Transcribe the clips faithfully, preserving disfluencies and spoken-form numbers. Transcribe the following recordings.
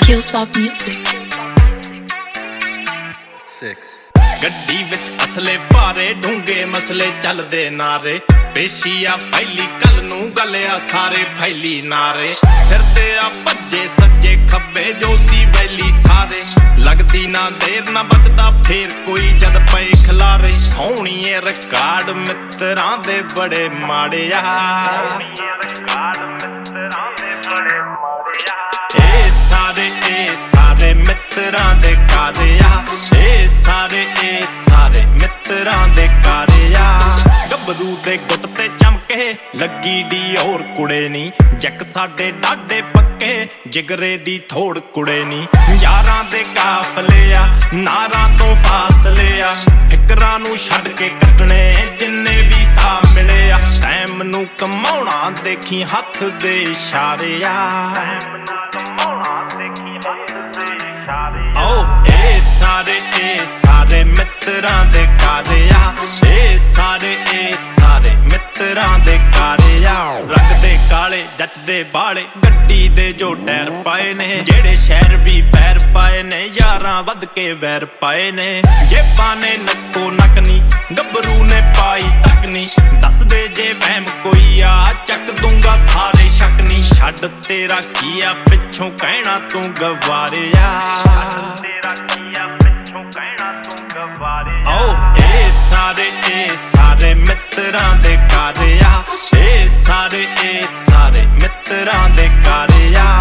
Hilltop Music. Six. ਗੱਡੀ ਵਿੱਚ ਅਸਲੇ ਭਾਰੇ ਢੂੰਗੇ ਮਸਲੇ ਚੱਲਦੇ ਨਾਰੇ ਪੇਸ਼ੀਆ ਪਹਿਲੀ ਕੱਲ ਨੂੰ ਗੱਲਿਆ ਸਾਰੇ ਫੈਲੀ ਨਾਰੇ ਫਿਰਦੇ ਆ ਭੱਜੇ ਸੱਜੇ ਖੱਬੇ ਜੋ ਸੀ ਬੈਲੀ ਸਾਰੇ ਲੱਗਦੀ ਨਾ ਦੇਰ ਨਾ ਵੱਧਦਾ ਫੇਰ ਕੋਈ ਜਦ ਪਏ ਖਿਲਾਰੇ ਸੋਹਣੀਏ ਰਿਕਾਰਡ ਮਿੱਤਰਾਂ ਦੇ ਬੜੇ ਮਾੜੇ ਆ ਇਹ ਸਾਰੇ ਇਹ ਸਾਰੇ ਮਿੱਤਰਾਂ ਦੇ ਕਾਰੇ ਆ ਇਹ ਸਾਰੇ ਇਹ ਸਾਰੇ ਮਿੱਤਰਾਂ ਦੇ ਕਾਰੇ ਆ ਗੱਭਰੂ ਦੇ ਗੁੱਟ ਤੇ ਚਮਕੇ ਲੱਗੀ ਡੀ ਹੋਰ ਕੁੜੇ ਨੀ ਜੱਕ ਸਾਡੇ ਡਾਡੇ ਪੱਕੇ ਜਿਗਰੇ ਦੀ ਥੋੜ ਕੁੜੇ ਨੀ ਯਾਰਾਂ ਦੇ ਕਾਫਲੇ ਆ ਨਾਰਾਂ ਤੋਂ ਫਾਸਲੇ ਆ ਫਿਕਰਾਂ ਨੂੰ ਛੱਡ ਕੇ ਕੱਟਣੇ ਜਿੰਨੇ ਵੀ ਸਾਹ ਮਿਲੇ ਆ ਟਾਈਮ ਨੂੰ ਕਮਾਉਣਾ ਦੇਖੀ ਹੱਥ ਦੇ ਇਸ਼ਾਰੇ ਆ ਓ ਇਹ ਸਾਰੇ ਇਹ ਸਾਰੇ ਮਿੱਤਰਾਂ ਦੇ ਕਾਰੇ ਆ ਇਹ ਸਾਰੇ ਇਹ ਸਾਰੇ ਮਿੱਤਰਾਂ ਦੇ ਕਾਰੇ ਆ ਰੰਗ ਦੇ ਕਾਲੇ ਜੱਚਦੇ ਬਾਲੇ ਗੱਡੀ ਦੇ ਜੋ ਟਾਇਰ ਪਾਏ ਨੇ ਜਿਹੜੇ ਸ਼ਹਿਰ ਵੀ ਪੈਰ ਪਾਏ ਨੇ ਯਾਰਾਂ ਵੱਧ ਕੇ ਵੈਰ ਪਾਏ ਨੇ ਜੇਬਾਂ ਨੇ ਨੱਕੋ ਨੱਕ ਨੀ ਗੱਭਰੂ ਨੇ ਪਾਈ ਤੱਕ ਨੀ ਦੱਸਦੇ ਜੇ ਵਹਿਮ ਕੋਈ ਆ ਚੱਕ ਦੂੰਗਾ ਸਾਰੇ ਸ਼ੱਕ ਨੀ ਛੱਡ ਤੇਰਾ ਕੀ ਆ ਪਿੱਛੋਂ ਕਹਿਣਾ ਤੂੰ ਗਵਾਰਿਆ ਓ ਇਹ ਸਾਰੇ ਇਹ ਸਾਰੇ ਮਿੱਤਰਾਂ ਦੇ ਕਾਰੇ ਆ ਇਹ ਸਾਰੇ ਇਹ ਸਾਰੇ ਮਿੱਤਰਾਂ ਦੇ ਕਾਰੇ ਆ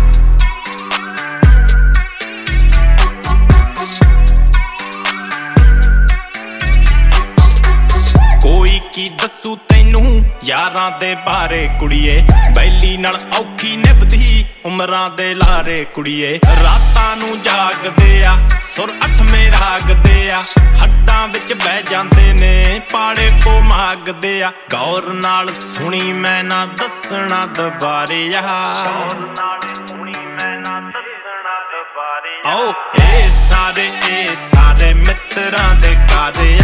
ਕੋਈ ਕੀ ਦੱਸੂ ਤੈਨੂੰ ਯਾਰਾਂ ਦੇ ਬਾਰੇ ਕੁੜੀਏ ਬੈਲੀ ਨਾਲ ਔਖੀ ਨਿਭਦੀ ਉਮਰਾਂ ਦੇ ਲਾਰੇ ਕੁੜੀਏ ਰਾਤਾਂ ਨੂੰ ਜਾਗਦੇ ਆ ਸੁਰ ਅੱਠਵੇਂ ਰਾਗਦੇ ਆ ਹੱਡਾਂ ਵਿੱਚ ਬਹਿ ਜਾਂਦੇ ਨੇ ਪਾੜੇ ਪੋ ਮਾਗਦੇ ਆ ਗੌਰ ਨਾਲ ਸੁਣੀ ਮੈਂ ਨਾ ਦੱਸਣਾ ਦੁਬਾਰੇ ਆ ਓ ਇਹ ਸਾਰੇ ਇਹ ਸਾਰੇ ਮਿੱਤਰਾਂ ਦੇ ਕਾਰੇ